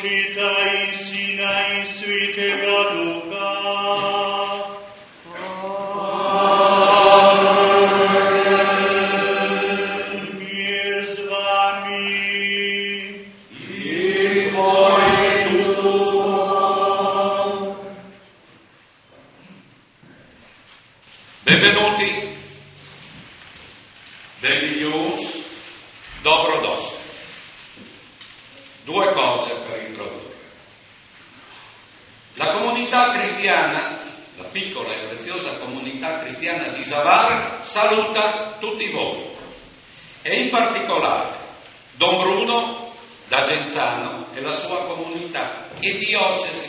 Čitaj si najsvitega Duha. Amen. Mir z vami. I s tvojim duhom. Benvenuti, benvenuti, dobrodošli. Due cose per introdurre. La comunità cristiana, la piccola e preziosa comunità cristiana di Zavar saluta tutti voi e in particolare Don Bruno da Genzano e la sua comunità e diocesi.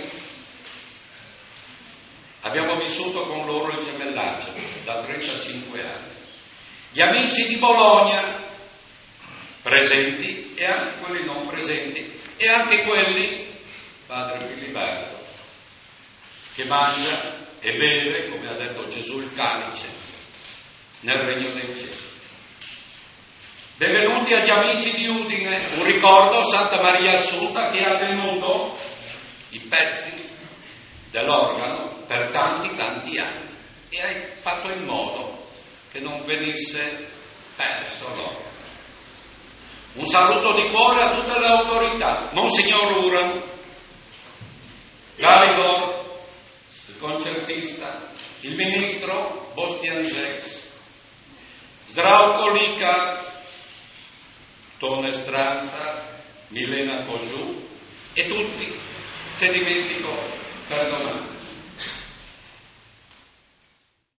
Abbiamo vissuto con loro il gemellaggio da 35 anni. Gli amici di Bologna, presenti e anche quelli non presenti, e anche quelli, padre Filiberto, che mangia e beve, come ha detto Gesù, il calice nel regno dei cieli. Benvenuti agli amici di Udine, un ricordo Santa Maria Assunta che ha tenuto i pezzi dell'organo per tanti anni e ha fatto in modo che non venisse perso l'organo. Un saluto di cuore a tutte le autorità, Monsignor Uram, Galibor, il concertista, il ministro Bostian Jex, Zdravko Likar, Tone Stranza, Milena Kožu e tutti, se dimentico, perdonate.